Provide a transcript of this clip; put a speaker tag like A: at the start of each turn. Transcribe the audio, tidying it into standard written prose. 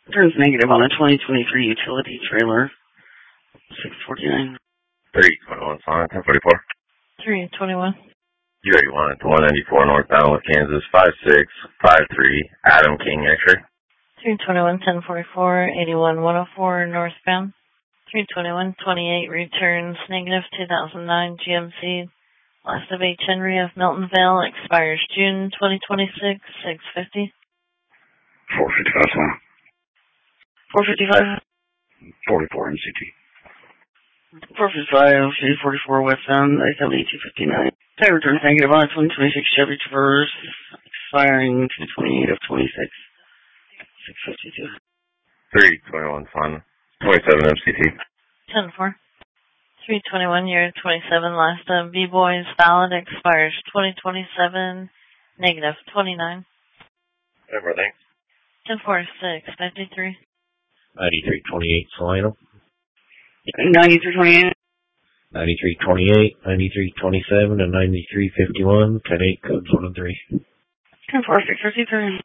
A: Turns negative on a 2023 utility trailer. 649.
B: 321 fine, 1044.
C: 321.
B: UA1 to 194 northbound with Kansas 5653, Adam King X-ray.
C: 321, 1044, 81, 104 northbound. 321, 28 returns negative 2009 GMC. Last of H. Henry of Miltonville expires June 2026, 650.
D: 455 fine.
A: 455.
D: 44 MCT.
A: 455, 44 westbound, I-70 259. Tire returns negative on a 2026 Chevy Traverse, expiring 228 of 26. 652.
B: 321 fine, 27 MCT.
C: 10-4. 321, year 27, last of B-Boys valid expires 2027, negative 29.
B: Everything.
C: 10-4, 653.
E: 9328 Solano.
A: 9328.
E: 9328, 9327, and 9351, 10-8 codes 1 and 3.
A: 10-4, 653.